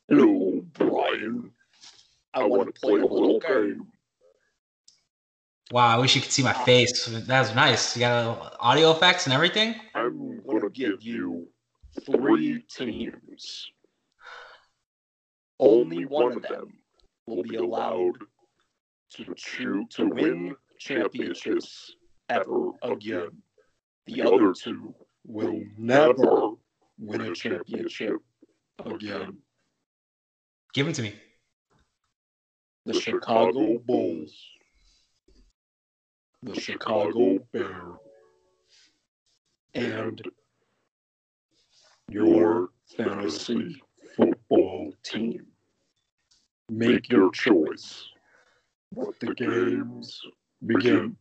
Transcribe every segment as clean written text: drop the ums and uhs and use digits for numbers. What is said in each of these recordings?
Hello, Brian. I want to play a little game. Wow, I wish you could see my face. That was nice. You got audio effects and everything? I'm going to give you 3 teams. Only one of them will be allowed to win championships ever again. The other 2 will never win a championship again. Give them to me. The Chicago Bulls, the Chicago Bears, and your fantasy football team. Make your choice. Let the games begin.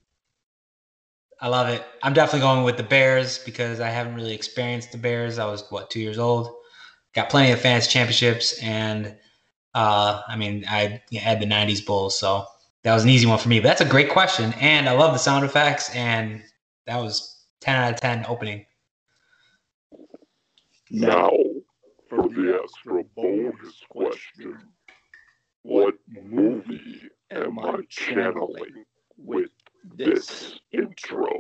I love it. I'm definitely going with the Bears because I haven't really experienced the Bears. I was, 2 years old. Got plenty of fantasy championships, and I had the 90s Bulls, so that was an easy one for me. But that's a great question, and I love the sound effects, and that was 10 out of 10 opening. Now, for the extra bonus question. What movie am I channeling with this intro?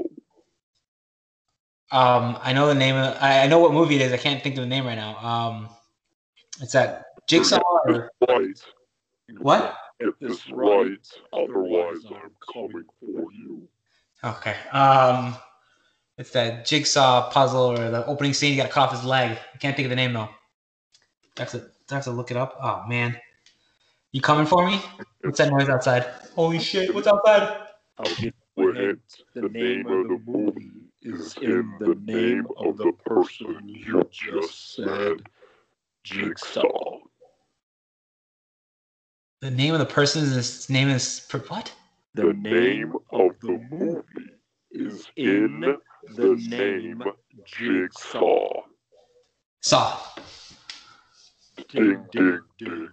I know the name of. I know what movie it is. I can't think of the name right now. It's that Jigsaw. Or... Right. What? Get this right, otherwise I'm coming for you. Okay. It's that Jigsaw puzzle or the opening scene. You got to cut off his leg. I can't think of the name though. I have to look it up. Oh man, you coming for me? What's that noise outside? Holy shit! What's outside? I'll give you a hint. The name of the movie is in the name of the person you just said. Jigsaw. The name of the person is what? The name of the movie is in the name Jigsaw. Saw. Ding, ding, ding.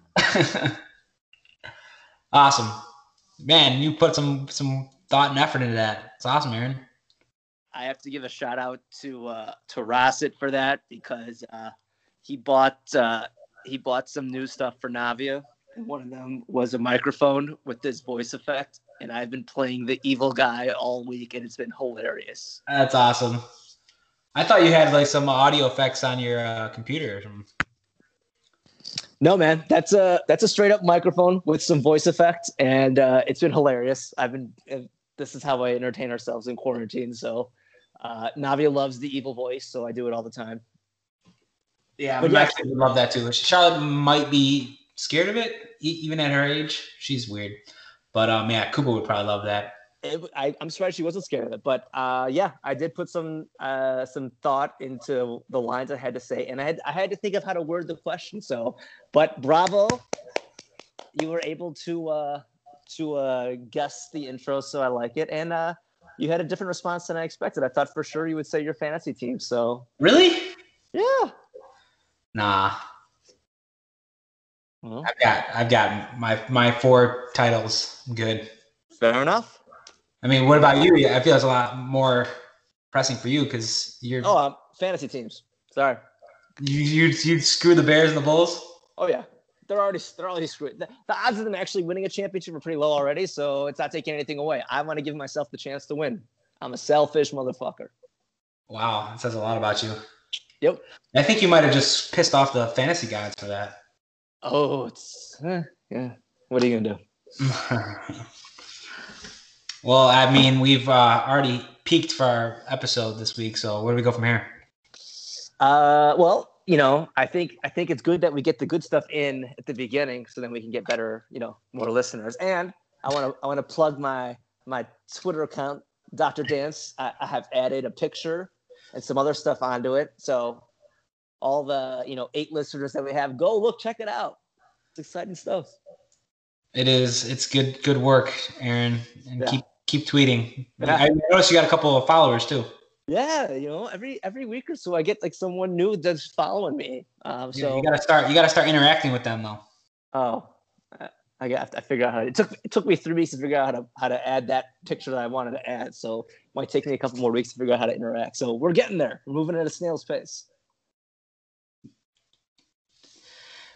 Awesome. Man, you put some thought and effort into that. It's awesome, Aaron. I have to give a shout out to Rossett for that because he bought some new stuff for Navia. And one of them was a microphone with this voice effect, and I've been playing the evil guy all week, and it's been hilarious. That's awesome. I thought you had like some audio effects on your computer or something. No, man, that's a straight up microphone with some voice effects, and it's been hilarious. This is how I entertain ourselves in quarantine. So Navia loves the evil voice, so I do it all the time. Yeah, but my kids love that too. Charlotte might be scared of it, even at her age. She's weird, but yeah, Cooper would probably love that. I'm surprised she wasn't scared of it, but yeah, I did put some thought into the lines I had to say, and I had to think of how to word the question. So, but bravo, you were able to guess the intro, so I like it, and you had a different response than I expected. I thought for sure you would say your fantasy team. So really, yeah, nah. Well, I've got my 4 titles. I'm good. Fair enough. I mean, what about you? I feel it's a lot more pressing for you because you're. Oh, fantasy teams. Sorry. You screw the Bears and the Bulls. Oh yeah, they're already screwed. The odds of them actually winning a championship are pretty low already, so it's not taking anything away. I want to give myself the chance to win. I'm a selfish motherfucker. Wow, that says a lot about you. Yep. I think you might have just pissed off the fantasy gods for that. Oh, it's yeah. What are you gonna do? Well, I mean, we've already peaked for our episode this week, so where do we go from here? Well, I think it's good that we get the good stuff in at the beginning, so then we can get better, more listeners. And I want to plug my Twitter account, Dr. Dance. I have added a picture and some other stuff onto it. So all the 8 listeners that we have, go look, check it out. It's exciting stuff. It is. It's good work, Aaron, and keep tweeting. Yeah. I noticed you got a couple of followers too. Yeah, every week or so I get like someone new that's following me. So you gotta start interacting with them though. Oh, I got to figure out how. It took me 3 weeks to figure out how to add that picture that I wanted to add. So it might take me a couple more weeks to figure out how to interact. So we're getting there. We're moving at a snail's pace.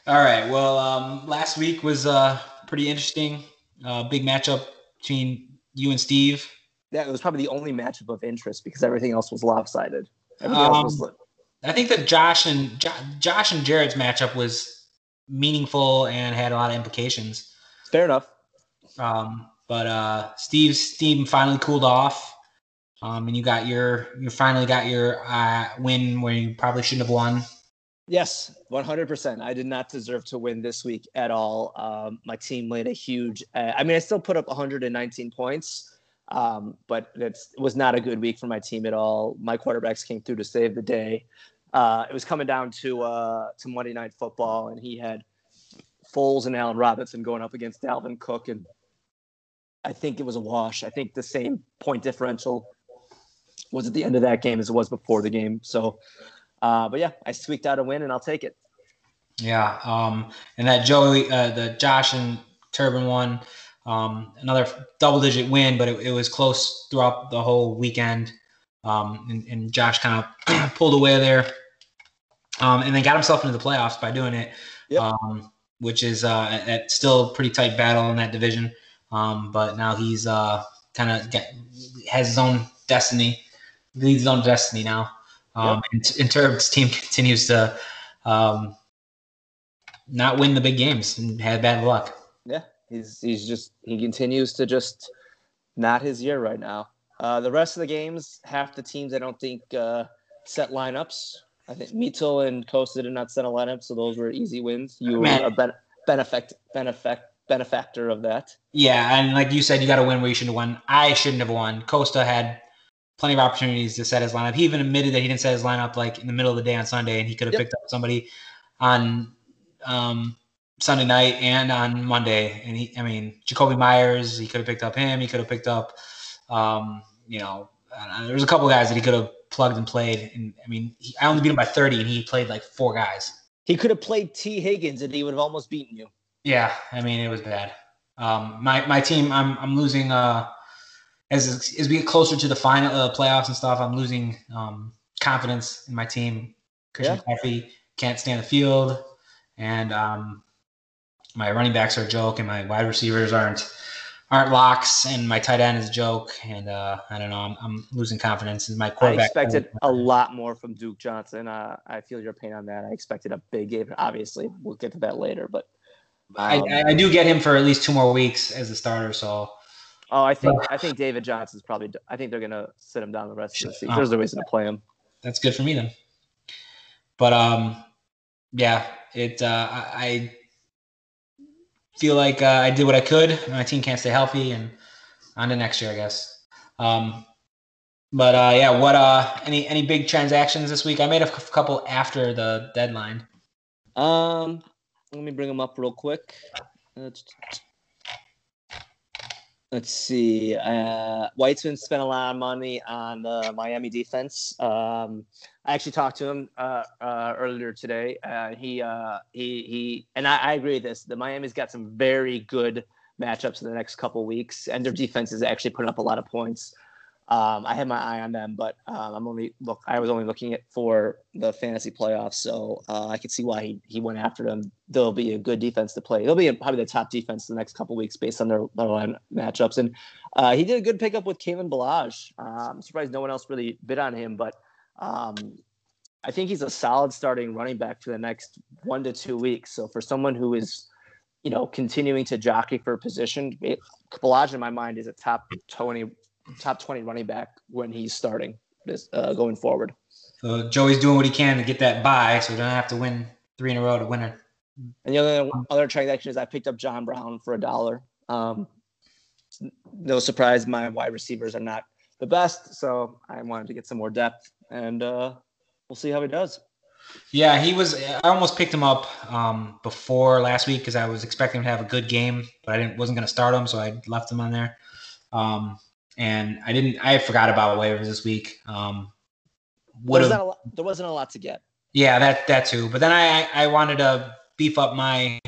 All right. Well, last week was pretty interesting. Big matchup between you and Steve. Yeah, it was probably the only matchup of interest because everything else was lopsided. Everything else was. I think that Josh and Jared's matchup was meaningful and had a lot of implications. Fair enough. But Steve's team finally cooled off, and you finally got your win where you probably shouldn't have won. Yes, 100%. I did not deserve to win this week at all. My team laid a huge. I still put up 119 points, but it was not a good week for my team at all. My quarterbacks came through to save the day. It was coming down to Monday Night Football, and he had Foles and Allen Robinson going up against Dalvin Cook, and I think it was a wash. I think the same point differential was at the end of that game as it was before the game. So, but yeah, I squeaked out a win, and I'll take it. Yeah, and that the Josh and Turbin one, another double-digit win, but it was close throughout the whole weekend. And Josh kind of pulled away there, and then got himself into the playoffs by doing it. Yep. Which is still a pretty tight battle in that division. But now he's kind of has his own destiny, leads his own destiny now. Yep. And Turb's team continues to not win the big games and had bad luck. Yeah, he continues to just not his year right now. The rest of the games, half the teams I don't think set lineups. I think Mito and Costa did not set a lineup, so those were easy wins. You were a benefactor of that. Yeah, and like you said, you got to win where you shouldn't have won. I shouldn't have won. Costa had plenty of opportunities to set his lineup. He even admitted that he didn't set his lineup like in the middle of the day on Sunday, and he could have picked up somebody on Sunday night and on Monday. And Jacoby Myers, he could have picked up him. He could have picked up, there was a couple guys that he could have plugged and played. And I only beat him by 30, and he played like 4 guys. He could have played T. Higgins, and he would have almost beaten you. Yeah, it was bad. My team, I'm losing. As we get closer to the final playoffs and stuff, I'm losing confidence in my team. Christian McCaffrey can't stay on the field, and my running backs are a joke, and my wide receivers aren't locks, and my tight end is a joke, and I don't know. I'm losing confidence in my quarterback. I expected a lot more from Duke Johnson. I feel your pain on that. I expected a big game. Obviously, we'll get to that later, but I do get him for at least 2 more weeks as a starter. So, I think David Johnson's probably. I think they're gonna sit him down the rest of the season. There's no reason to play him. That's good for me then. But I feel like I did what I could. My team can't stay healthy, and on to next year, I guess. What any big transactions this week? I made a couple after the deadline. Let me bring them up real quick. Let's see. Weitzman spent a lot of money on the Miami defense. I actually talked to him earlier today. He and I agree with this. The Miami's got some very good matchups in the next couple weeks, and their defense is actually putting up a lot of points. I had my eye on them, but I was only looking at for the fantasy playoffs, so I could see why he went after them. They'll be a good defense to play. They'll be probably the top defense the next couple weeks based on their line matchups. And he did a good pickup with Kalen Ballage. I'm surprised no one else really bid on him, but I think he's a solid starting running back for the next 1 to 2 weeks. So for someone who is, continuing to jockey for a position, Ballage in my mind is a top 20 running back when he's starting this going forward. So Joey's doing what he can to get that bye, so he doesn't have to win 3 in a row to win it. And the other transaction is I picked up John Brown for $1. No surprise, my wide receivers are not the best, so I wanted to get some more depth, and we'll see how he does. Yeah, I almost picked him up before last week because I was expecting him to have a good game, but wasn't going to start him, so I left him on there. And I forgot about waivers this week. There wasn't a lot to get. Yeah, that too. But then I wanted to beef up my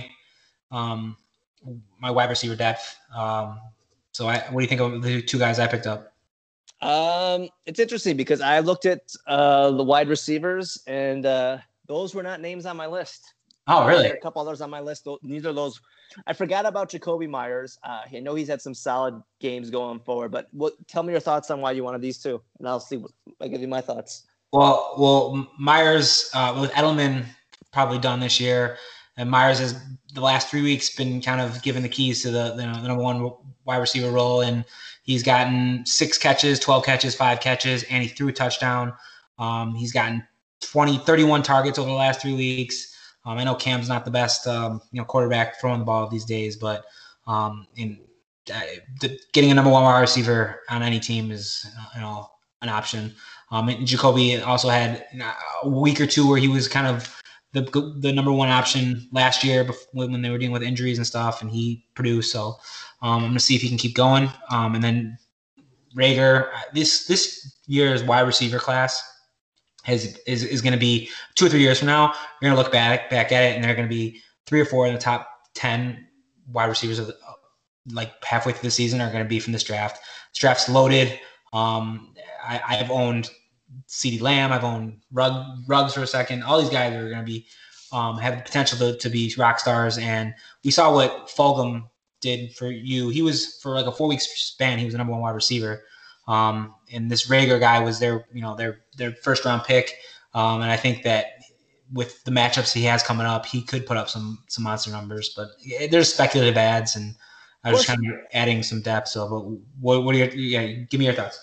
my wide receiver depth. So what do you think of the 2 guys I picked up? It's interesting because I looked at the wide receivers, and those were not names on my list. Oh, really? There are a couple others on my list. Neither of those. I forgot about Jacoby Myers. I know he's had some solid games going forward, but tell me your thoughts on why you wanted these two, and I'll see. I'll give you my thoughts. Well, Myers with Edelman probably done this year, and Myers has the last 3 weeks been kind of given the keys to the number one wide receiver role, and he's gotten 6 catches, 12 catches, 5 catches, and he threw a touchdown. He's gotten 31 targets over the last 3 weeks. I know Cam's not the best quarterback throwing the ball these days, but getting a number one wide receiver on any team is an option. And Jacoby also had a week or two where he was kind of the number one option last year when they were dealing with injuries and stuff, and he produced. So I'm going to see if he can keep going. And then Reagor, this year's wide receiver class is going to be 2 or 3 years from now. You're going to look back at it, and they're going to be 3 or 4 in the top 10 wide receivers of like halfway through the season are going to be from this draft. This draft's loaded. I've owned CeeDee Lamb. I've owned Ruggs for a second. All these guys are going to be have the potential to be rock stars. And we saw what Fulgham did for you. He was, for like a 4-week span, he was the number one wide receiver. And this Reagor guy was their first round pick. And I think that with the matchups he has coming up, he could put up some monster numbers. But there's speculative ads, and I was just kind of adding some depth. So, what are your give me your thoughts.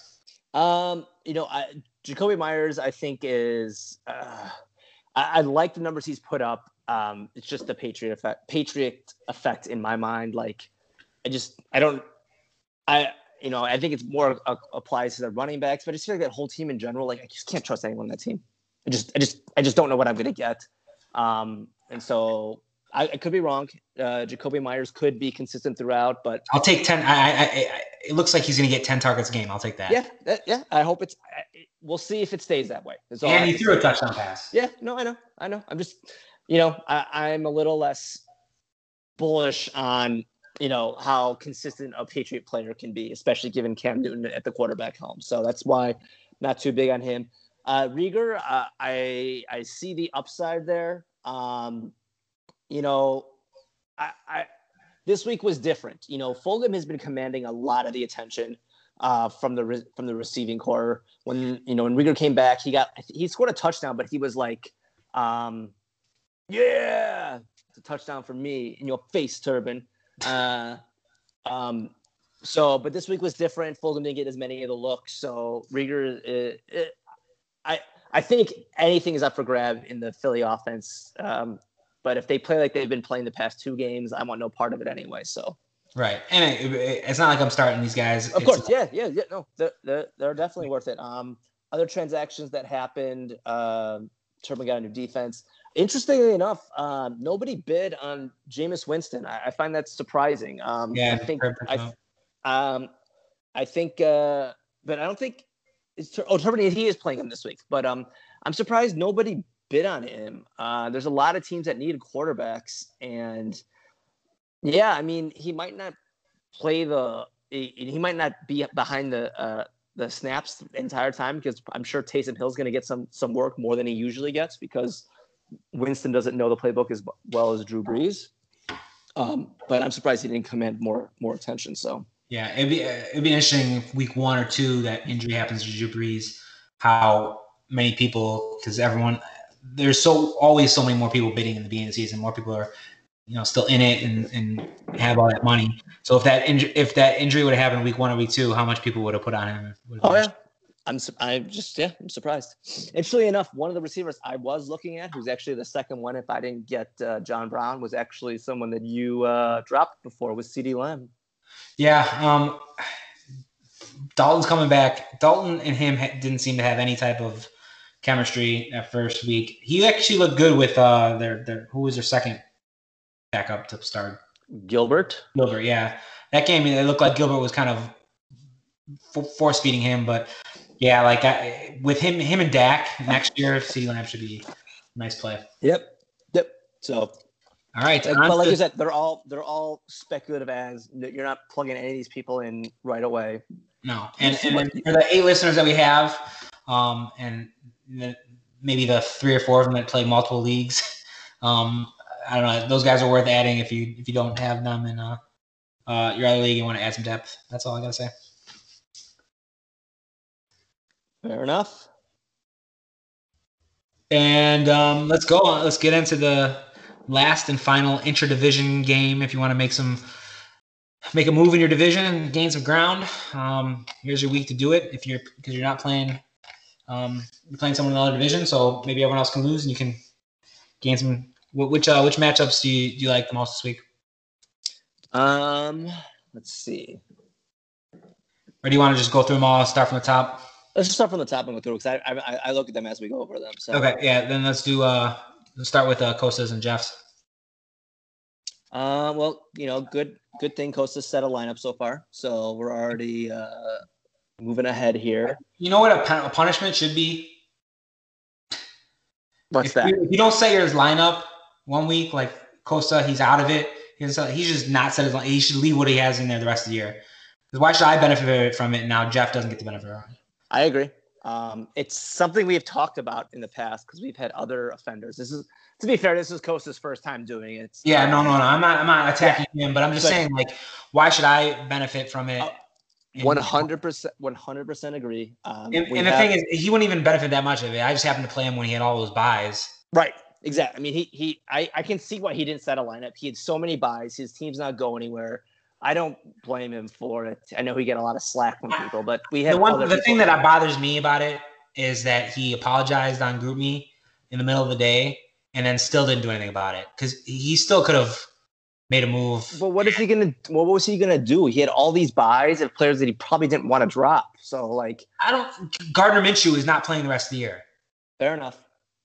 Jacoby Myers, I think is I like the numbers he's put up. It's just the Patriot effect in my mind. Like, I think it's more applies to the running backs, but I just feel like that whole team in general, like I just can't trust anyone on that team. I just don't know what I'm going to get. And so I could be wrong. Jacoby Myers could be consistent throughout, but I'll take 10. It looks like he's going to get 10 targets a game. I'll take that. Yeah. I hope we'll see if it stays that way. And he threw a touchdown pass. Yeah, no, I know. I'm just, I'm a little less bullish on, how consistent a Patriot player can be, especially given Cam Newton at the quarterback helm. So that's why I'm not too big on him. Reagor, I see the upside there. This week was different. Fulgham has been commanding a lot of the attention from the receiving core. When Reagor came back, he scored a touchdown, but he was like, yeah, it's a touchdown for me in your face, Turban. But this week was different. Fulgham didn't get as many of the looks. So Reagor, I think anything is up for grab in the Philly offense. But if they play like they've been playing the past 2 games, I want no part of it anyway. So right, and it's not like I'm starting these guys. Of course, yeah. No, they're definitely worth it. Other transactions that happened. Turban got a new defense. Interestingly enough, nobody bid on Jameis Winston. I find that surprising. I think, but I don't think Turban. He is playing him this week, but I'm surprised nobody bid on him. There's a lot of teams that need quarterbacks, and he might not play he might not be behind the snaps the entire time, because I'm sure Taysom Hill's going to get some work more than he usually gets, because Winston doesn't know the playbook as well as Drew Brees. But I'm surprised he didn't command more attention. So yeah, it'd be interesting week 1 or 2 that injury happens to Drew Brees, how many people, because there's always so many more people bidding in the beginning of the season. More people are, still in it and have all that money. So if that injury would have happened week 1 or week 2, how much people would have put on him? I'm surprised. Interestingly enough, one of the receivers I was looking at, who's actually the second one, if I didn't get John Brown, was actually someone that you dropped before, was CeeDee Lamb. Yeah, Dalton's coming back. Dalton and him didn't seem to have any type of chemistry that first week. He actually looked good with who was their second backup to start? Gilbert, yeah. That game, it looked like Gilbert was kind of force feeding him, but yeah, with him and Dak next year, CeeDee Lamb should be a nice play. Yep. So, all right. But like you said, they're all speculative ads. You're not plugging any of these people in right away. No, and for the 8 listeners that we have, and maybe the 3 or 4 of them that play multiple leagues, I don't know. Those guys are worth adding if you don't have them in your other league and want to add some depth. That's all I gotta say. Fair enough. And let's go on. Let's get into the last and final intra-division game. If you want to make a move in your division and gain some ground, here's your week to do it. Because you're not playing, you're playing someone in another division, so maybe everyone else can lose and you can gain some. Which matchups do you like the most this week? Let's see. Or do you want to just go through them all? Start from the top. Let's just start from the top and go through because I look at them as we go over them. So. Okay, yeah. Then let's do. Let's start with Costas and Jeff's. Well, good thing Costa's set a lineup so far, so we're already moving ahead here. You know what a punishment should be? What's that? If you don't set your lineup 1 week, like Costa, he's out of it. He's just not set his lineup. He should leave what he has in there the rest of the year. Because why should I benefit from it now? Jeff doesn't get the benefit from it. I agree. It's something we've talked about in the past because we've had other offenders. To be fair, this is Costa's first time doing it. Yeah, no. I'm not attacking him, but I'm just saying, like, why should I benefit from it? 100% agree. And the thing is, he wouldn't even benefit that much of it. I just happened to play him when he had all those buys. Right. Exactly. I mean, I can see why he didn't set a lineup. He had so many buys. His team's not going anywhere. I don't blame him for it. I know he get a lot of slack from people, but we have the thing that bothers me about it is that he apologized on GroupMe in the middle of the day and then still didn't do anything about it because he still could have made a move. But what was he gonna do? He had all these buys of players that he probably didn't want to drop. So Gardner Minshew is not playing the rest of the year. Fair enough.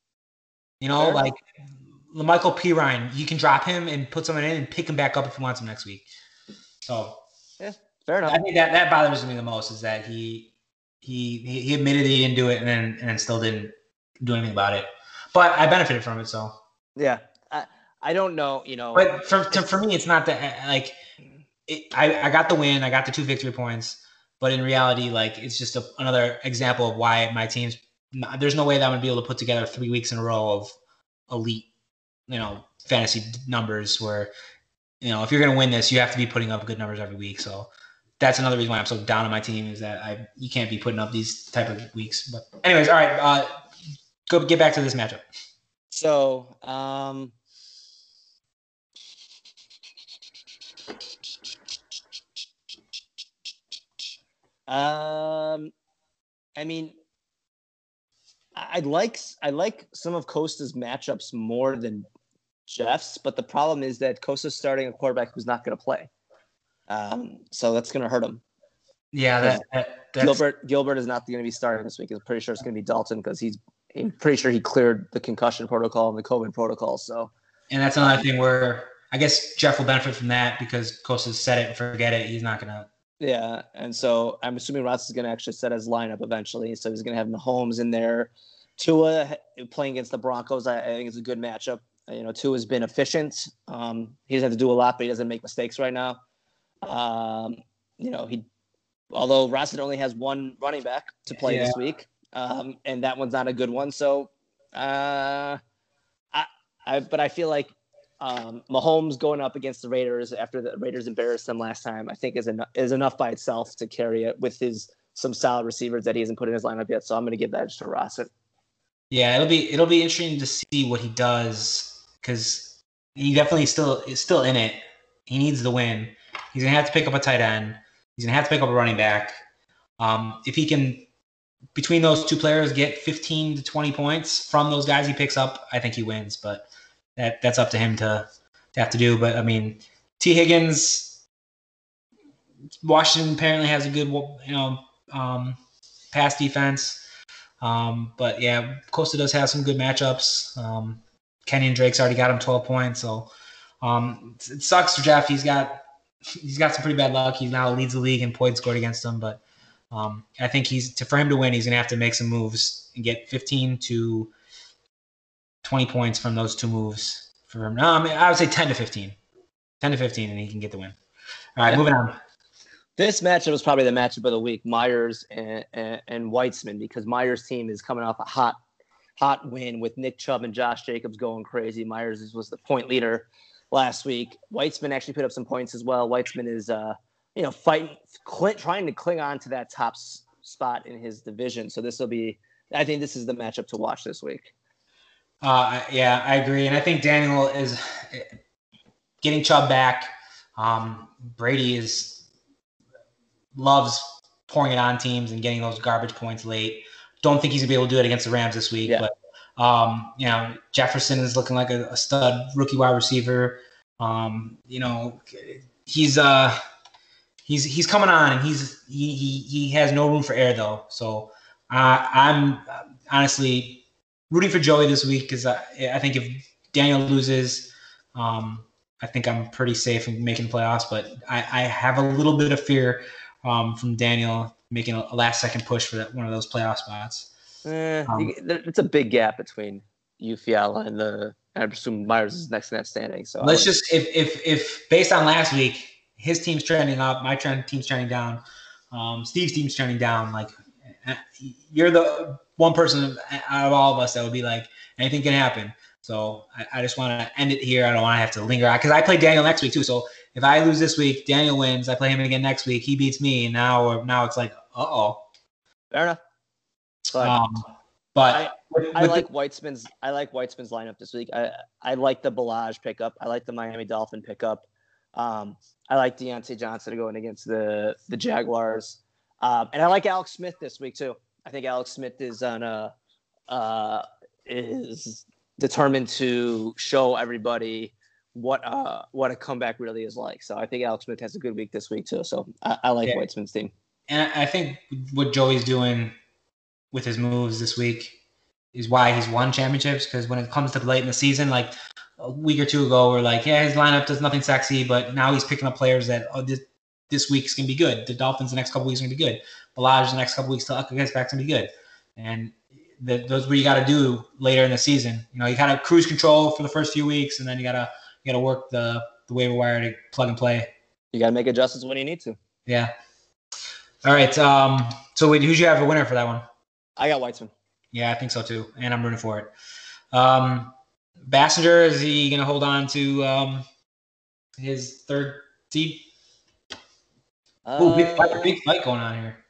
Michael Pirine, you can drop him and put someone in and pick him back up if you want him next week. So yeah, fair enough. I think that bothers me the most is that he admitted he didn't do it and then still didn't do anything about it. But I benefited from it, so yeah. I don't know, But for me, it's not that I got the win, I got the 2 victory points, but in reality, it's just another example of why my team's. There's no way that I'm gonna be able to put together 3 weeks in a row of elite, fantasy numbers where. If you're going to win this, you have to be putting up good numbers every week. So that's another reason why I'm so down on my team is that you can't be putting up these type of weeks. But anyways, all right, go get back to this matchup. So, I mean, I like some of Costa's matchups more than Jeff's, but the problem is that Costa's starting a quarterback who's not going to play. So that's going to hurt him. Yeah, Gilbert is not going to be starting this week. I'm pretty sure it's going to be Dalton because I'm pretty sure he cleared the concussion protocol and the COVID protocol. So, and that's another thing where I guess Jeff will benefit from that because Costa's set it and forget it. He's not going to. Yeah, and so I'm assuming Ross is going to actually set his lineup eventually. So he's going to have Mahomes in there. Tua playing against the Broncos, I think it's a good matchup. Tua has been efficient. He doesn't have to do a lot, but he doesn't make mistakes right now. Although Ross only has one running back to play this week, and that one's not a good one. So, but I feel like Mahomes going up against the Raiders after the Raiders embarrassed them last time, I think is enough by itself to carry it with some solid receivers that he hasn't put in his lineup yet. So I'm going to give that to Ross. Yeah, it'll be interesting to see what he does because he definitely is still in it. He needs the win. He's gonna have to pick up a tight end. He's gonna have to pick up a running back. If he can, between those two players, get 15 to 20 points from those guys he picks up, I think he wins. But that's up to him to have to do. But I mean, T. Higgins, Washington apparently has a good pass defense. But yeah, Costa does have some good matchups. Kenyon Drake's already got him 12 points, so it sucks for Jeff. He's got some pretty bad luck. He now leads the league in points scored against him, but I think for him to win, he's gonna have to make some moves and get 15 to 20 points from those two moves for him. I would say 10 to 15, and he can get the win. All right, moving on. This matchup was probably the matchup of the week, Myers and Weitzman, because Myers' team is coming off a hot hot win with Nick Chubb and Josh Jacobs going crazy. Myers was the point leader last week. Weitzman actually put up some points as well. Weitzman is, fighting, trying to cling on to that top spot in his division. So I think this is the matchup to watch this week. Yeah, I agree. And I think Daniel is getting Chubb back. Brady loves pouring it on teams and getting those garbage points late. Don't think he's gonna be able to do it against the Rams this week, Yeah. But Jefferson is looking like a stud rookie wide receiver. He's coming on, and he has no room for error though. So I'm honestly rooting for Joey this week because I think if Daniel loses, I think I'm pretty safe in making the playoffs. But I have a little bit of fear from Daniel making a last-second push for one of those playoff spots. It's a big gap between you, Fiala, and I presume Myers is next in that standing. So let's just if based on last week, his team's trending up, my team's trending down, Steve's team's trending down. Like you're the one person out of all of us that would be like anything can happen. So I just want to end it here. I don't want to have to linger on because I play Daniel next week too. So if I lose this week, Daniel wins. I play him again next week. He beats me, and now it's like fair enough. But I like Weitzman's lineup this week. I like the Ballage pickup. I like the Miami Dolphin pickup. I like Deontay Johnson going against the Jaguars. And I like Alex Smith this week too. I think Alex Smith is is determined to show everybody what a comeback really is like. So I think Alex Smith has a good week this week too. So I like Weitzman's team. And I think what Joey's doing with his moves this week is why he's won championships. Because when it comes to late in the season, like a week or two ago, we're like, yeah, his lineup does nothing sexy, but now he's picking up players that this week's gonna be good. The Dolphins the next couple weeks are gonna be good. Ballage the next couple weeks till Ucka gets back gonna be good. And those what you got to do later in the season. You kind of cruise control for the first few weeks, and then you gotta work the waiver wire to plug and play. You gotta make adjustments when you need to. Yeah. All right. So who should you have a winner for that one? I got Weitzman. Yeah, I think so too, and I'm rooting for it. Bassinger, is he going to hold on to his third seed? Big fight going on here.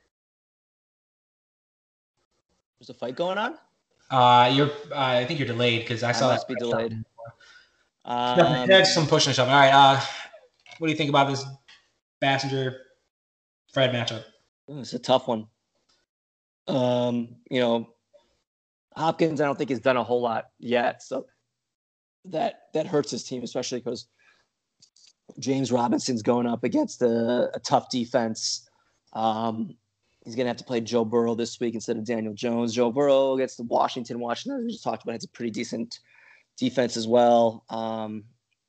There's a fight going on? I think you're delayed because I saw that. Must be delayed. That's some pushing and shoving. All right. What do you think about this Bassinger-Fred matchup? It's a tough one. Hopkins, I don't think has done a whole lot yet, so that hurts his team, especially because James Robinson's going up against a tough defense. He's going to have to play Joe Burrow this week instead of Daniel Jones. Joe Burrow gets to Washington. Washington, we just talked about, it's a pretty decent defense as well.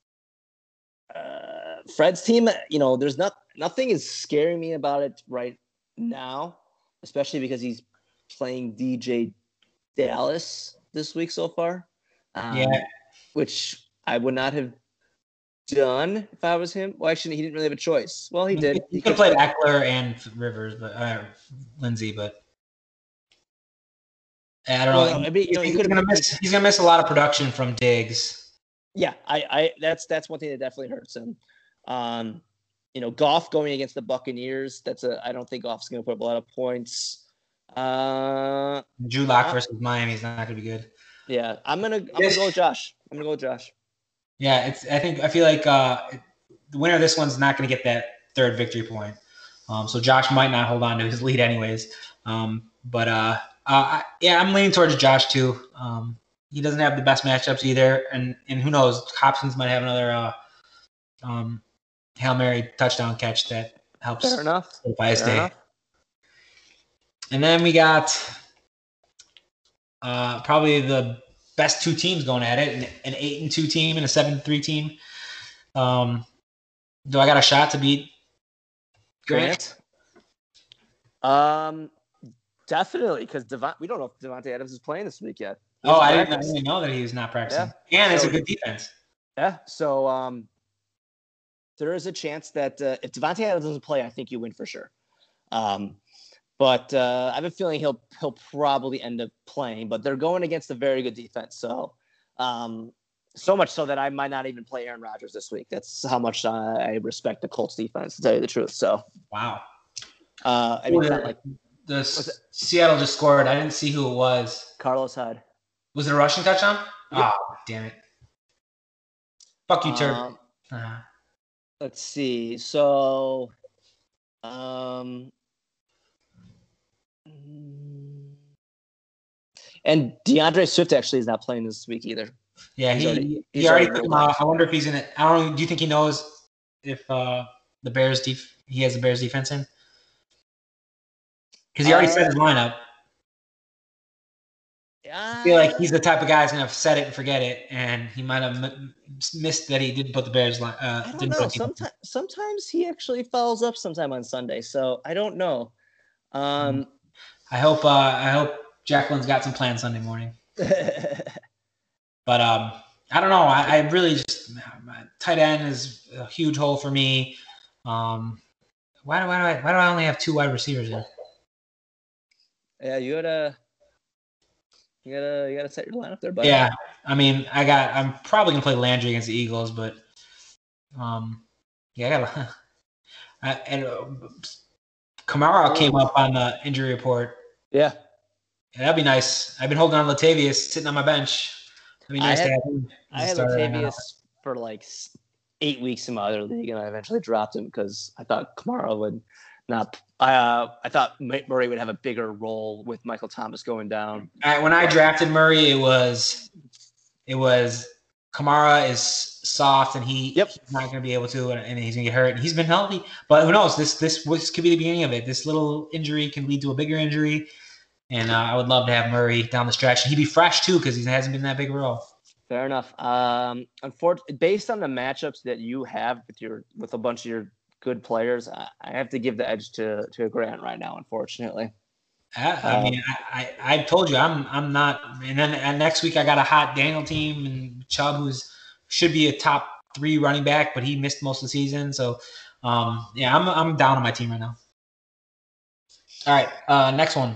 Fred's team, there's nothing is scaring me about it right now, especially because he's playing DJ Dallas this week so far. Which I would not have done if I was him. Well, actually, he didn't really have a choice. Well, he did. He could have played Eckler and Rivers, but Lindsey, but I don't know. He's gonna miss a lot of production from Diggs. Yeah, that's one thing that definitely hurts him. Goff going against the Buccaneers. I don't think Goff's gonna put up a lot of points. Drew Lock versus Miami is not gonna be good. Yeah, I'm gonna go with Josh. Yeah, I feel like the winner of this one's not going to get that third victory point. So Josh might not hold on to his lead anyways. I'm leaning towards Josh too. He doesn't have the best matchups either, and who knows, Hopkins might have another Hail Mary touchdown catch that helps. Fair enough. And then we got probably the best two teams going at it, an 8-2 team and a 7-3 team. Do I got a shot to beat Grant? Definitely, because we don't know if Devontae Adams is playing this week yet. I didn't know that he was not practicing. Yeah. And it's a good defense. Yeah, so there is a chance that if Devontae Adams doesn't play, I think you win for sure. But But I have a feeling he'll probably end up playing. But they're going against a very good defense, so so much so that I might not even play Aaron Rodgers this week. That's how much I respect the Colts defense, to tell you the truth. So wow. I mean, it's not like Seattle just scored. I didn't see who it was. Carlos Hyde. Was it a rushing touchdown? Yep. Oh, damn it. Fuck you, Turk. Let's see. So, and DeAndre Swift actually is not playing this week either. Yeah, he already took him out. I wonder if he's in it. I don't know. Do you think he knows if the Bears he has the Bears defense in? Because he already set his lineup. I feel like he's the type of guy who's gonna set it and forget it, and he might have missed that he didn't put the Bears line. I don't know. Sometimes he actually follows up sometime on Sunday, so I don't know. I hope Jacqueline's got some plans Sunday morning. But I don't know. I really just my tight end is a huge hole for me. Why do I only have 2 wide receivers in? Yeah, you gotta set your lineup there, buddy. Yeah, I mean, I'm probably gonna play Landry against the Eagles, but yeah, and Kamara came up on the injury report. Yeah, that'd be nice. I've been holding on Latavius sitting on my bench. It'd be nice to have him. I had Latavius for like 8 weeks in my other league, and I eventually dropped him because I thought Kamara would not. I thought Murray would have a bigger role with Michael Thomas going down. When I drafted Murray, it was Kamara is soft and he's not going to be able to, and he's going to get hurt. And he's been healthy, but who knows? This could be the beginning of it. This little injury can lead to a bigger injury, and I would love to have Murray down the stretch. And he'd be fresh too because he hasn't been that big a role. Fair enough. Unfortunately, based on the matchups that you have with a bunch of your good players, I have to give the edge to Grant right now, unfortunately. I mean, I told you I'm not. And then next week I got a hot Daniel team and Chubb, should be a top 3 running back, but he missed most of the season. So yeah, I'm down on my team right now. All right, next one.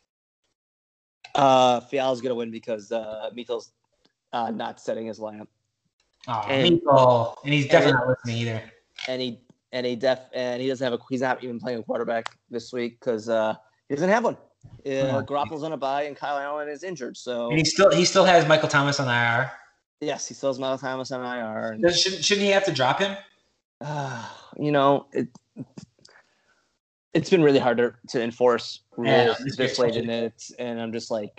Fiala's gonna win because Mito's not setting his lineup. Mito, and he's definitely not listening either. And he doesn't have he's not even playing a quarterback this week because he doesn't have one. Garoppolo's on a bye and Kyle Allen is injured. So and he still has Michael Thomas on IR. Yes, he still has Michael Thomas on IR. And shouldn't he have to drop him? It's been really hard to enforce rules this late in it, and I'm just like,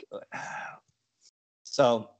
so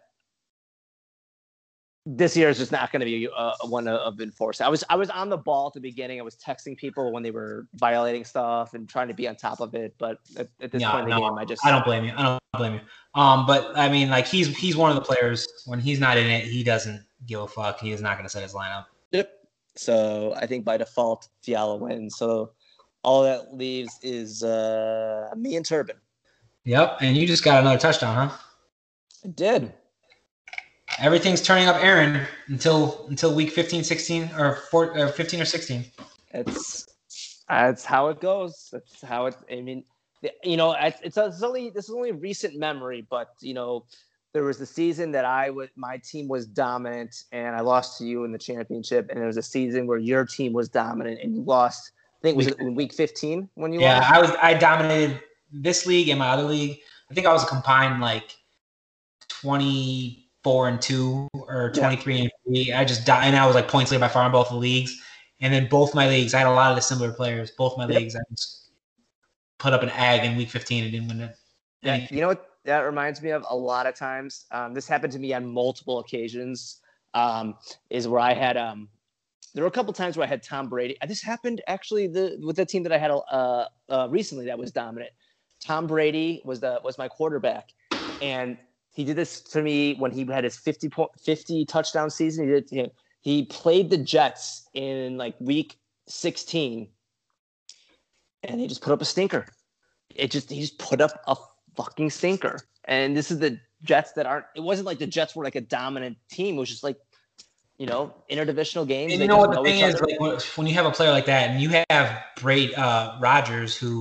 this year is just not going to be one of enforcing. I was on the ball at the beginning. I was texting people when they were violating stuff and trying to be on top of it. But at this point in the game, I don't blame you. But I mean, like he's one of the players. When he's not in it, he doesn't give a fuck. He is not going to set his lineup. Yep. So I think by default, Fiala wins. So all that leaves is me and Turbin. Yep. And you just got another touchdown, huh? I did. Everything's turning up Aaron until week 15, 16, or 15 or 16. That's how it goes. That's how it. I mean, this is only recent memory, but there was the season that my team was dominant and I lost to you in the championship, and there was a season where your team was dominant and you lost. I think was it in week 15 when you lost? Yeah, I dominated this league and my other league. I think I was a combined like 24-2 or 23-3. I just died, and I was like points leader by far in both the leagues. And then both my leagues, I had a lot of the similar players. Both my leagues, I just put up an egg in week 15 and didn't win it. Yeah, you know what that reminds me of a lot of times? This happened to me on multiple occasions. Is where I had there were a couple times where I had Tom Brady. This happened actually with the team that I had recently that was dominant. Tom Brady was my quarterback, and he did this to me when he had his 50 touchdown season. He played the Jets in like week 16, and he just put up a stinker. He just put up a fucking stinker. And this is the Jets that aren't. It wasn't like the Jets were like a dominant team. It was just like, interdivisional games. And you know what the thing is, like when you have a player like that, and you have Rodgers, who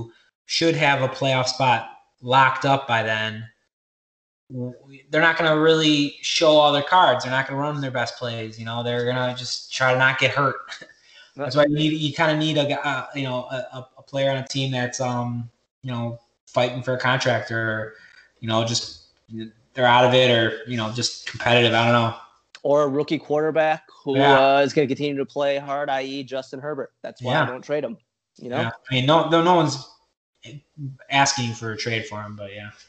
should have a playoff spot locked up by then, they're not going to really show all their cards. They're not going to run their best plays. They're going to just try to not get hurt. That's why you kind of need a player on a team that's fighting for a contract, or just they're out of it, or just competitive. I don't know. Or a rookie quarterback who is going to continue to play hard, i.e. Justin Herbert. That's why I don't trade him. Yeah. I mean, no one's asking for a trade for him, but yeah.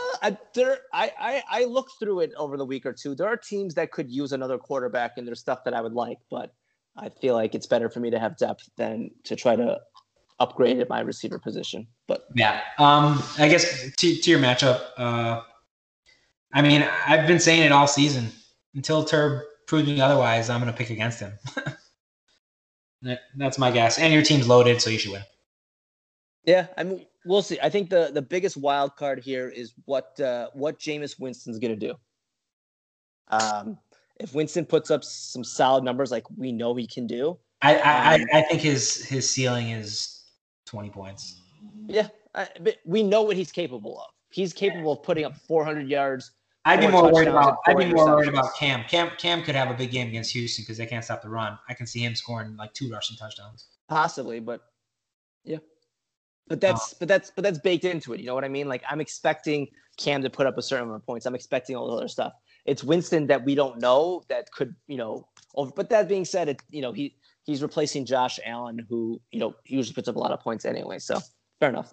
I looked through it over the week or two. There are teams that could use another quarterback, and there's stuff that I would like, but I feel like it's better for me to have depth than to try to upgrade at my receiver position. But yeah, I guess to your matchup, I mean, I've been saying it all season. Until Turb proves me otherwise, I'm going to pick against him. That's my guess. And your team's loaded, so you should win. Yeah, I mean, we'll see. I think the biggest wild card here is what Jameis Winston's going to do. If Winston puts up some solid numbers like we know he can do, I think his ceiling is 20 points. Yeah, but we know what he's capable of. He's capable of putting up 400 yards. I'd be more worried about Cam. Cam could have a big game against Houston because they can't stop the run. I can see him scoring like 2 rushing touchdowns. Possibly, but yeah. But that's baked into it. You know what I mean? Like, I'm expecting Cam to put up a certain amount of points. I'm expecting all the other stuff. It's Winston that we don't know that could, but that being said, he's replacing Josh Allen, who, he usually puts up a lot of points anyway. So fair enough.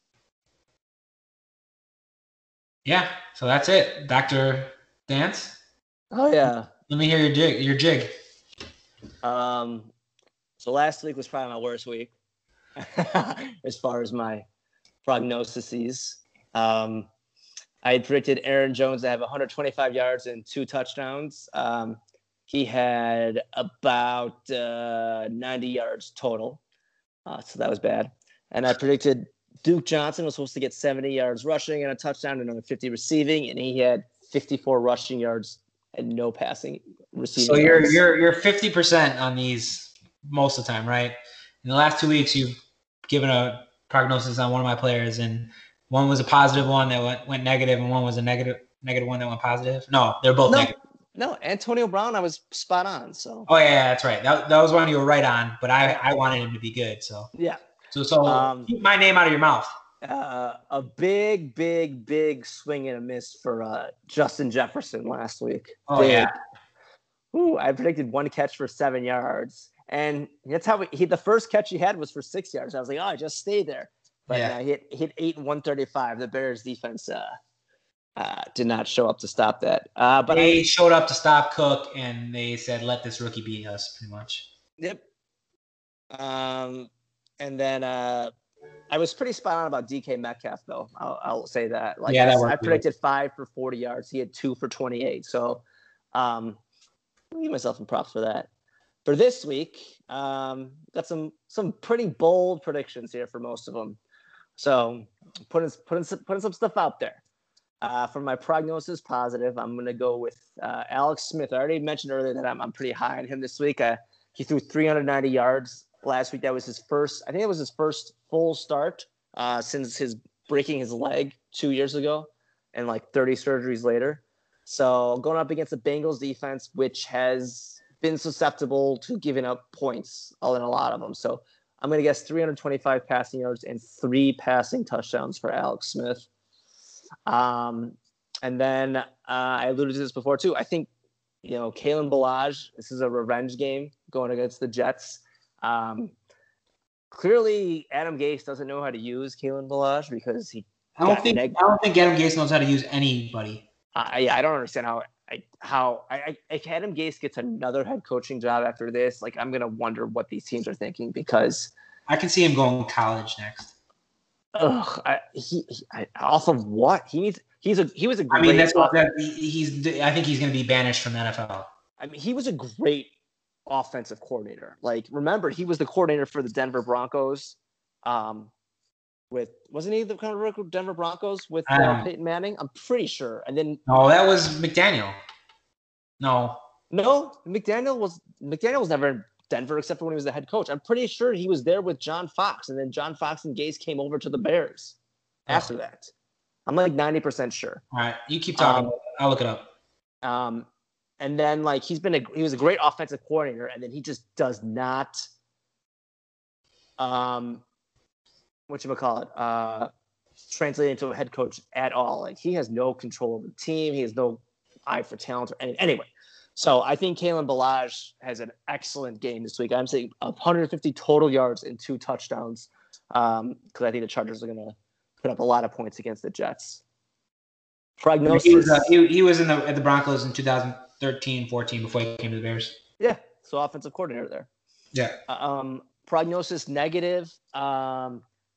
Yeah, so that's it, Dr. Dance. Oh yeah. Let me hear your jig. So last week was probably my worst week as far as my prognoses. I had predicted Aaron Jones to have 125 yards and 2 touchdowns. He had about 90 yards total, so that was bad. And I predicted Duke Johnson was supposed to get 70 yards rushing and a touchdown and another 50 receiving, and he had 54 rushing yards and no passing receiving. So yards. you're 50% on these most of the time, right? In the last 2 weeks, you've given a prognosis on one of my players, and one was a positive one that went negative, and one was a negative one that went positive. No, they're both negative. No, Antonio Brown, I was spot on. So. Oh yeah, that's right. That was one you were right on, but I wanted him to be good. So yeah. So keep my name out of your mouth. A big swing and a miss for Justin Jefferson last week. Oh yeah. Ooh, I predicted 1 catch for 7 yards, and that's how the first catch he had was for 6 yards. I was like, just stay there. But he hit 8 and 135. The Bears defense did not show up to stop that. But they showed up to stop Cook, and they said, "Let this rookie beat us," pretty much. Yep. And then I was pretty spot on about DK Metcalf, though. I'll say that. I predicted 5 for 40 yards. He had 2 for 28. So I'll give myself some props for that. For this week, got some pretty bold predictions here for most of them. So putting some stuff out there. For my prognosis positive, I'm going to go with Alex Smith. I already mentioned earlier that I'm pretty high on him this week. He threw 390 yards last week. That was his first. I think it was his first full start since his breaking his leg 2 years ago, and like 30 surgeries later. So going up against the Bengals defense, which has been susceptible to giving up points in a lot of them. So I'm going to guess 325 passing yards and 3 passing touchdowns for Alex Smith. And then I alluded to this before too. I think, Kalen Ballage, this is a revenge game going against the Jets. Clearly Adam Gase doesn't know how to use Kalen Ballage because I don't think Adam Gase knows how to use anybody. I don't understand how Adam Gase gets another head coaching job after this. Like, I'm going to wonder what these teams are thinking, because I can see him going to college next. Off of what he needs? He was a great. I mean, I think he's going to be banished from the NFL. I mean, he was a great offensive coordinator. Like, remember, he was the coordinator for the Denver Broncos. Wasn't he the coordinator of Denver Broncos with Peyton Manning? I'm pretty sure. And then that was McDaniel. No, McDaniel was never in Denver except for when he was the head coach. I'm pretty sure he was there with John Fox, and then John Fox and Gase came over to the Bears after that. I'm like 90% sure. All right, you keep talking. I'll look it up. And then like he was a great offensive coordinator, and then he just does not translate into a head coach at all. Like he has no control of the team. He has no eye for talent or anything. Anyway, so I think Kalen Ballage has an excellent game this week. I'm saying 150 total yards and 2 touchdowns because I think the Chargers are going to put up a lot of points against the Jets. Prognosis. He was at the Broncos in 2013-14 before he came to the Bears. Yeah, so offensive coordinator there. Yeah. Prognosis negative. Todd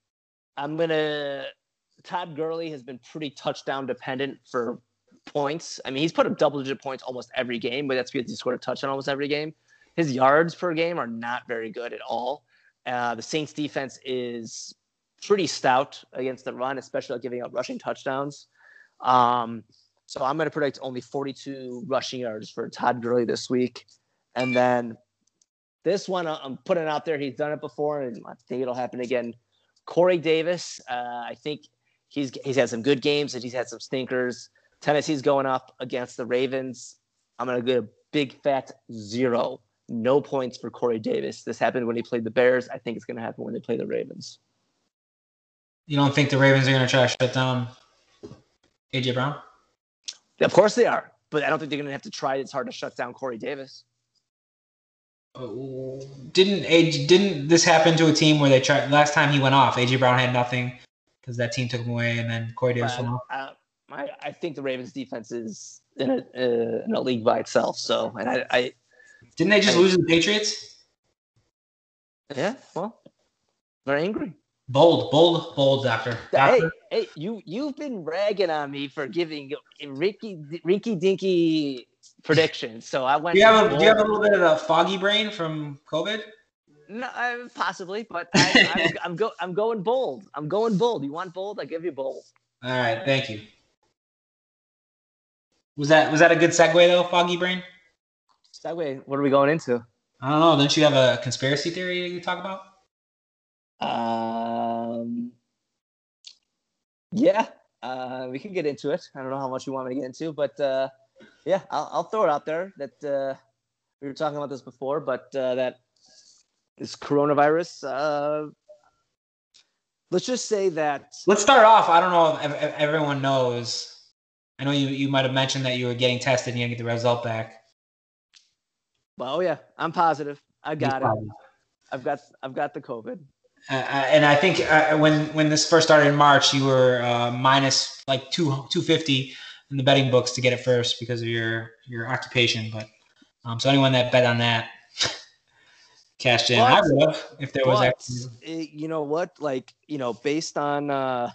Gurley has been pretty touchdown dependent for points. I mean, he's put up double-digit points almost every game, but that's because he scored a touchdown almost every game. His yards per game are not very good at all. The Saints defense is pretty stout against the run, especially giving up rushing touchdowns. So I'm going to predict only 42 rushing yards for Todd Gurley this week. And then this one, I'm putting it out there. He's done it before, and I think it'll happen again. Corey Davis, I think he's had some good games, and he's had some stinkers. Tennessee's going up against the Ravens. I'm going to get a big fat 0. No points for Corey Davis. This happened when he played the Bears. I think it's going to happen when they play the Ravens. You don't think the Ravens are going to try to shut down A.J. Brown? Of course they are, but I don't think they're going to have to try as hard to shut down Corey Davis. Didn't this happen to a team where they tried last time he went off? A.J. Brown had nothing because that team took him away, and then Corey Davis went off. I think the Ravens defense is in a league by itself. So, and I didn't they just lose to the Patriots? Yeah, well, they're angry. Bold, doctor. Hey, you've been ragging on me for giving rinky dinky predictions. So I went. Do you have a little bit of a foggy brain from COVID? No, possibly, but I'm going bold. I'm going bold. You want bold? I give you bold. All right, thank you. Was that a good segue though, foggy brain? Segue. What are we going into? I don't know. Don't you have a conspiracy theory you talk about? Yeah. We can get into it. I don't know how much you want me to get into, but yeah, I'll throw it out there that we were talking about this before, but that this coronavirus. Let's just say that. Let's start off. I don't know if everyone knows. I know you might have mentioned that you were getting tested and you didn't get the result back. Well, yeah, I'm positive. I got it. I've got the COVID. And I think when this first started in March, you were minus like 250 in the betting books to get it first because of your occupation. But so anyone that bet on that cashed in. I would have if there was actually. You know what? Like, based on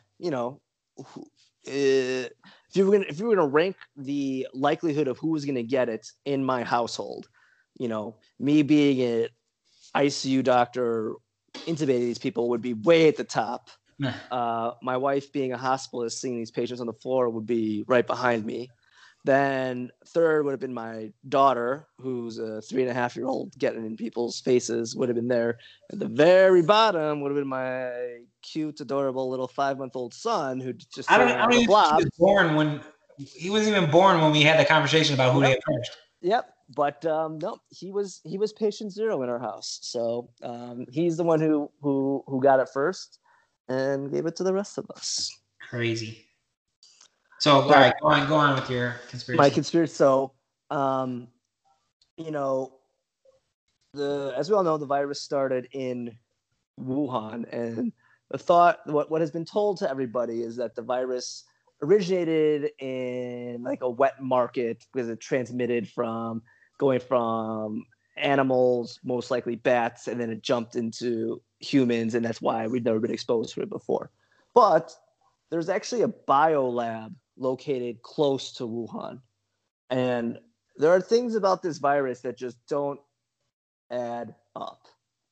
if you were gonna rank the likelihood of who was gonna get it in my household, me being an ICU doctor intubating these people would be way at the top. My wife being a hospitalist seeing these patients on the floor would be right behind me. Then third would have been my daughter, who's a 3.5-year-old, getting in people's faces, would have been there. At the very bottom would have been my cute, adorable little 5-month-old son, who just I don't even think he wasn't even born when we had the conversation about who to get first. Yep. But no, he was patient 0 in our house. So he's the one who got it first and gave it to the rest of us. Crazy. So, all right, go on with your conspiracy. My conspiracy. So, as we all know, the virus started in Wuhan, and what has been told to everybody is that the virus originated in like a wet market because it transmitted going from animals, most likely bats, and then it jumped into humans, and that's why we've never been exposed to it before. But there's actually a biolab located close to Wuhan. And there are things about this virus that just don't add up.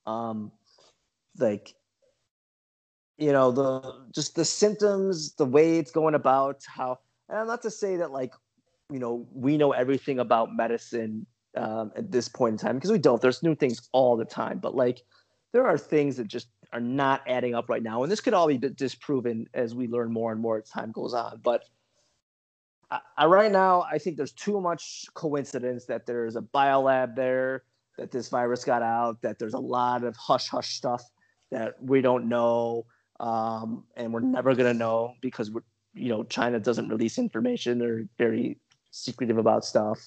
The symptoms, the way it's going about, and I'm not to say that we know everything about medicine at this point in time, because we don't. There's new things all the time, but like there are things that just are not adding up right now, and this could all be disproven as we learn more and more as time goes on. But right now, I think there's too much coincidence that there's a biolab there, that this virus got out, that there's a lot of hush-hush stuff that we don't know, and we're never going to know because China doesn't release information. They're very secretive about stuff.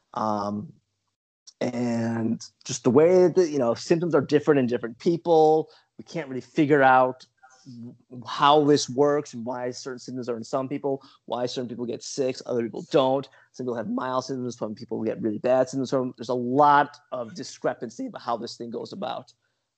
And just the way that, symptoms are different in different people. We can't really figure out how this works and why certain symptoms are in some people, why certain people get sick, other people don't. Some people have mild symptoms, some people get really bad symptoms. There's a lot of discrepancy about how this thing goes about.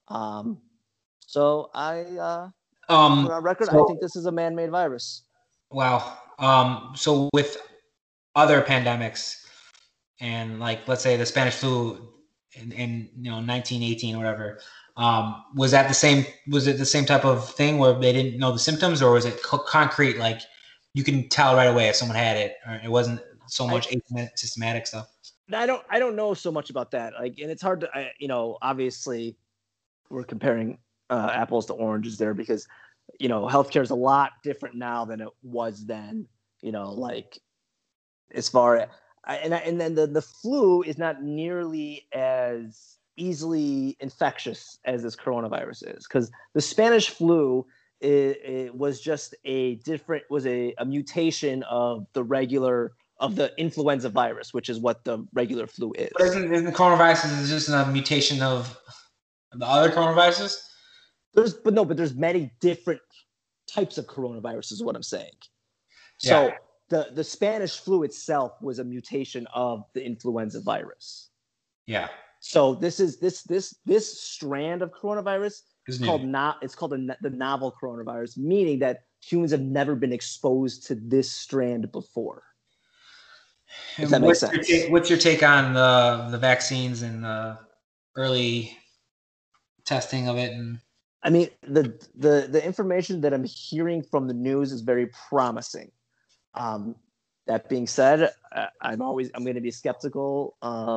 So on record, I think this is a man-made virus. Wow. So with other pandemics, and like let's say the Spanish flu in 1918 or whatever, was it the same type of thing where they didn't know the symptoms, or was it concrete, like you can tell right away if someone had it, or it wasn't so much systematic stuff? I don't know so much about that. Like, and it's hard to, obviously we're comparing apples to oranges there, because healthcare is a lot different now than it was then. Like as far and then the flu is not nearly as easily infectious as this coronavirus is, because the Spanish flu it was just a mutation of the influenza virus, which is what the regular flu is. But isn't the coronavirus is just a mutation of the other coronaviruses? But there's many different types of coronavirus is what I'm saying. So yeah. The Spanish flu itself was a mutation of the influenza virus. Yeah. So this strand of coronavirus is called the novel coronavirus, meaning that humans have never been exposed to this strand before. If that makes sense. What's your take on the vaccines and the early testing of it? And I mean, the information that I'm hearing from the news is very promising. That being said, I'm going to be skeptical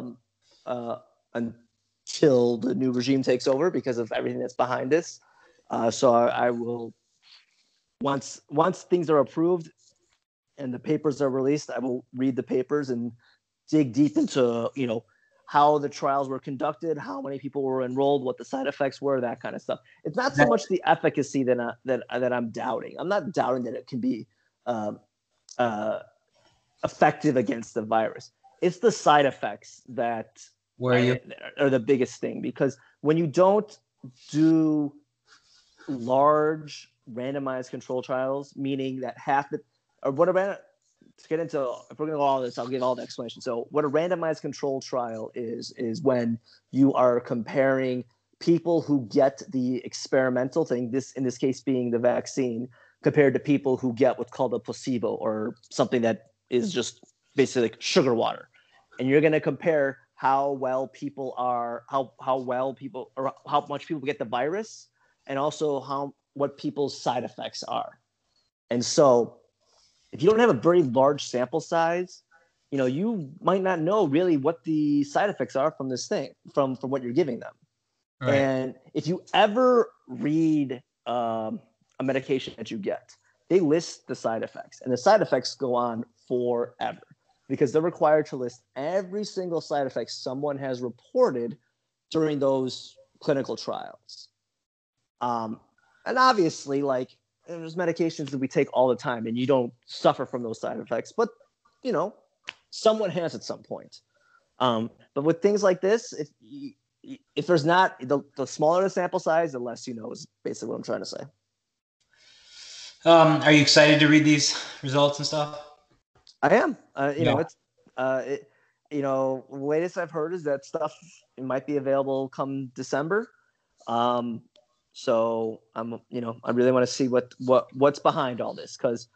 until the new regime takes over because of everything that's behind this. So I will, once things are approved and the papers are released, I will read the papers and dig deep into how the trials were conducted, how many people were enrolled, what the side effects were, that kind of stuff. It's not so much the efficacy that I'm doubting. I'm not doubting that it can be effective against the virus. It's the side effects that are the biggest thing, because when you don't do large randomized control trials, meaning that if we're going to go all this, I'll give all the explanation. So what a randomized control trial is when you are comparing people who get the experimental thing, in this case being the vaccine, compared to people who get what's called a placebo, or something that is just basically like sugar water. And you're going to compare how much people get the virus, and also what people's side effects are. And so if you don't have a very large sample size, you might not know really what the side effects are from this thing, from what you're giving them. Right. And if you ever read a medication that you get, they list the side effects, and the side effects go on forever, because they're required to list every single side effect someone has reported during those clinical trials. And obviously, like, there's medications that we take all the time and you don't suffer from those side effects, but someone has at some point. But with things like this, if there's not, the smaller the sample size, the less is basically what I'm trying to say. Are you excited to read these results and stuff? I am. The latest I've heard is that stuff might be available come December. So I really want to see what's behind all this, because,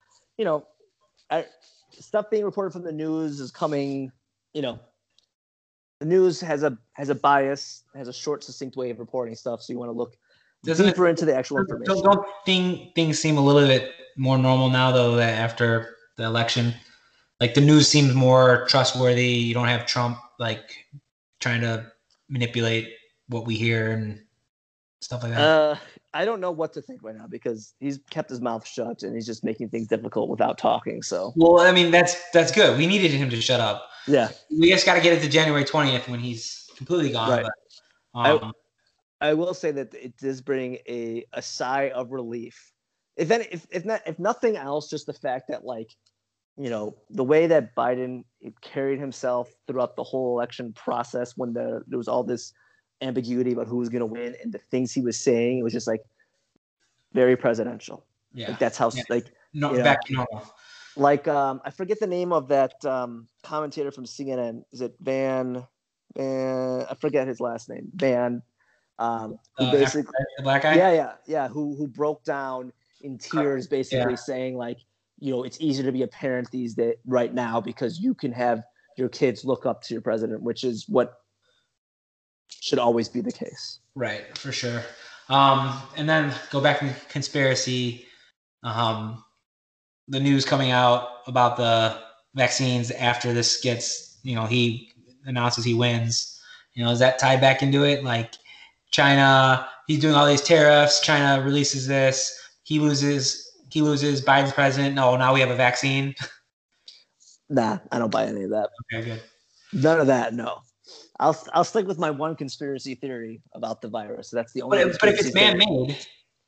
stuff being reported from the news is coming. The news has a bias, has a short, succinct way of reporting stuff. So you want to look deeper into the actual information. Don't things seem a little bit more normal now, though, that after the election? like the news seems more trustworthy. You don't have Trump like trying to manipulate what we hear and stuff like that. I don't know what to think right now because he's kept his mouth shut and he's just making things difficult without talking. So, well, I mean, that's good. We needed him to shut up. Yeah. We just got to get it to January 20th when he's completely gone. Right. But, I will say that it does bring a sigh of relief. If nothing else, just the fact that, like, you know, the way that Biden carried himself throughout the whole election process when there was all this ambiguity about who was going to win and the things he was saying, it was just like very presidential. Yeah. Like, that's how, like, back to normal. Like, I forget the name of that commentator from CNN. Is it Van? I forget his last name. Van. Who basically the black guy? Yeah. Who broke down in tears, basically saying, like, you know, it's easier to be a parent these days right now because you can have your kids look up to your president, which is what should always be the case. Right, for sure. And then go back to conspiracy. The news coming out about the vaccines after this gets, you know, he announces he wins. You know, is that tied back into it? Like, China, he's doing all these tariffs. China releases this. He loses. Biden's president. No, now we have a vaccine. Nah, I don't buy any of that. Okay, good. None of that. No, I'll stick with my one conspiracy theory about the virus. That's the only. But if it's man-made,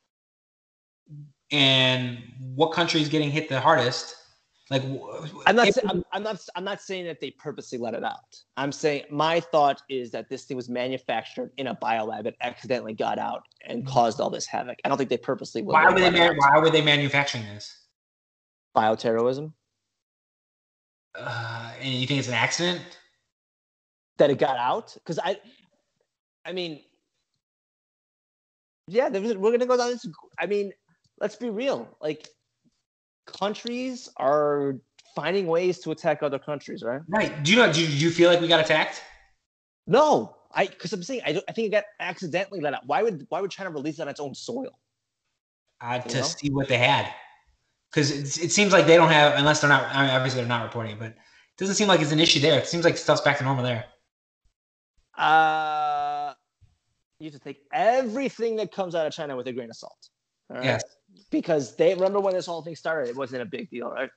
and what country is getting hit the hardest? Like, I'm not saying that they purposely let it out. I'm saying my thought is that this thing was manufactured in a biolab. It accidentally got out and caused all this havoc. I don't think they purposely. Why were they manufacturing this? Bioterrorism. And you think it's an accident that it got out? Because I mean, yeah, we're gonna go down this. I mean, let's be real. Like, countries are finding ways to attack other countries, right? Right. Do you feel like we got attacked? No, because I'm saying I think it got accidentally let out. Why would China release it on its own soil? To see what they had, because it seems like they don't have, unless they're not. I mean, obviously they're not reporting it, but it doesn't seem like it's an issue there. It seems like stuff's back to normal there. You have to take everything that comes out of China with a grain of salt. All right? Yes. Because they remember when this whole thing started, it wasn't a big deal, right?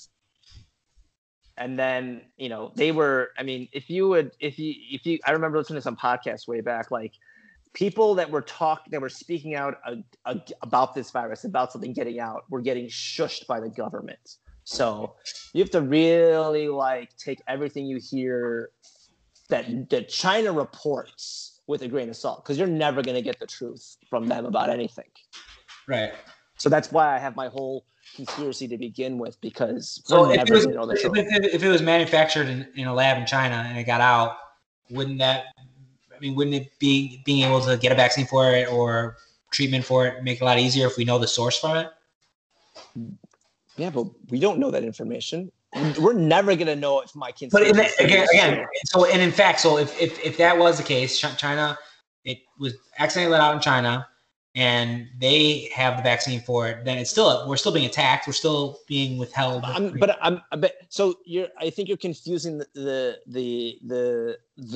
And then, you know, they were, I mean, if you, I remember listening to some podcasts way back, like, people that were speaking out about this virus, about something getting out, were getting shushed by the government. So you have to really, like, take everything you hear that China reports with a grain of salt, because you're never going to get the truth from them about anything. Right. So that's why I have my whole conspiracy to begin with, because if it was manufactured in a lab in China and it got out, wouldn't it be being able to get a vaccine for it or treatment for it make it a lot easier if we know the source from it? Yeah, but we don't know that information. We're never going to know if my kids. But again, so in fact, if that was the case, China, it was accidentally let out in China, and they have the vaccine for it, then we're still being attacked. We're still being withheld. I think you're confusing the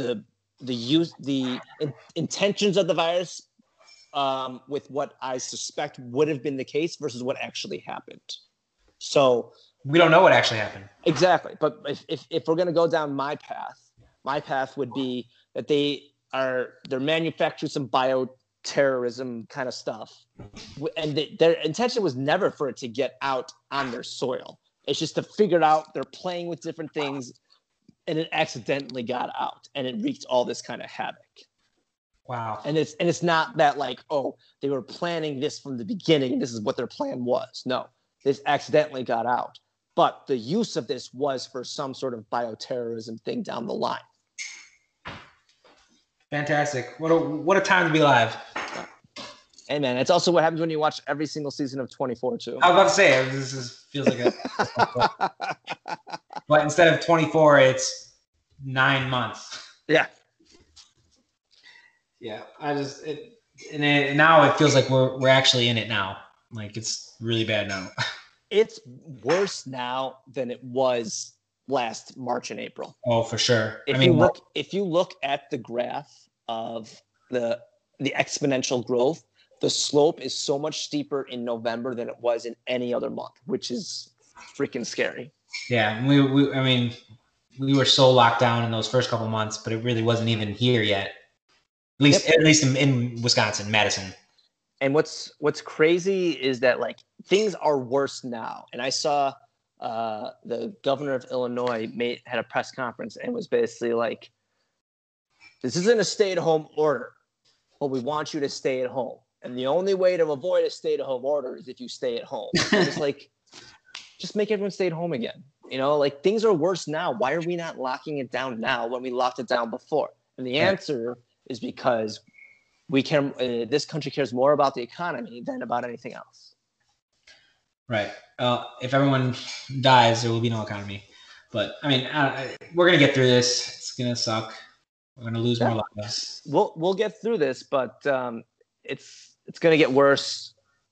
intentions of the virus with what I suspect would have been the case versus what actually happened. So we don't know what actually happened. Exactly. But if we're going to go down my path would be that they're manufacturing some bioterrorism kind of stuff. And their intention was never for it to get out on their soil. It's just to figure it out. They're playing with different things, and it accidentally got out, and it wreaked all this kind of havoc. Wow. And it's not that, like, oh, they were planning this from the beginning and this is what their plan was. No, this accidentally got out. But the use of this was for some sort of bioterrorism thing down the line. Fantastic. What a time to be alive. Hey, man, it's also what happens when you watch every single season of 24, too. I was about to say, feels like a... But instead of 24, it's 9 months. Yeah. Yeah, now it feels like we're actually in it now. Like, it's really bad now. It's worse now than it was last March and April. Oh, for sure. If you look at the graph of the exponential growth, the slope is so much steeper in November than it was in any other month, which is freaking scary. Yeah, we were so locked down in those first couple of months, but it really wasn't even here yet. At least in Wisconsin, Madison. And what's crazy is that like things are worse now. And I saw the governor of Illinois had a press conference and was basically like, "This isn't a stay-at-home order, but we want you to stay at home. And the only way to avoid a stay-at-home order is if you stay at home." It's like, just make everyone stay at home again. You know, like things are worse now. Why are we not locking it down now when we locked it down before? And the answer is because we can. This country cares more about the economy than about anything else. Right. If everyone dies, there will be no economy. But I mean, we're gonna get through this. It's gonna suck. We're gonna lose more lives. We'll get through this, but it's gonna get worse.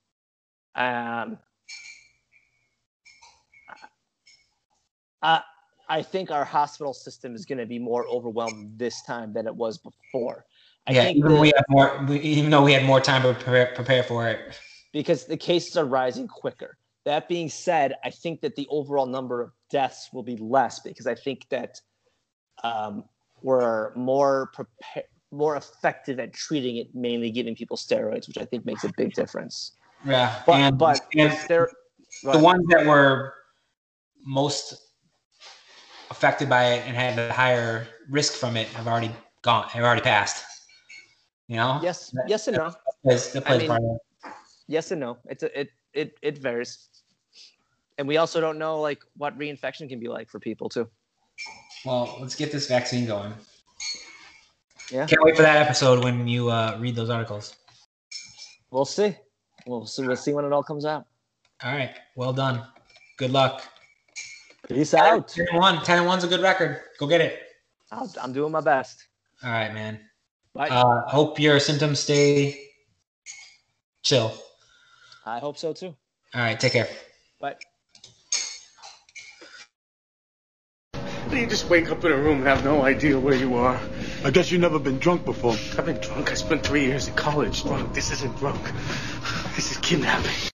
I think our hospital system is going to be more overwhelmed this time than it was before. Even though we had more time to prepare for it. Because the cases are rising quicker. That being said, I think that the overall number of deaths will be less because I think that we're more effective at treating it, mainly giving people steroids, which I think makes a big difference. Yeah, but the ones that were most affected by it and had the higher risk from it have already passed. You know? Yes and no. That plays part of it. Yes and no. It varies. And we also don't know like what reinfection can be like for people too. Well, let's get this vaccine going. Yeah. Can't wait for that episode when you read those articles. We'll see. We'll see when it all comes out. All right. Well done. Good luck. Peace out. 10-1. 10-1's a good record. Go get it. I'm doing my best. All right, man. Bye. Hope your symptoms stay chill. I hope so too. All right. Take care. Bye. You just wake up in a room and have no idea where you are. I guess you've never been drunk before. I've been drunk. I spent 3 years at college drunk. This isn't drunk. This is kidnapping.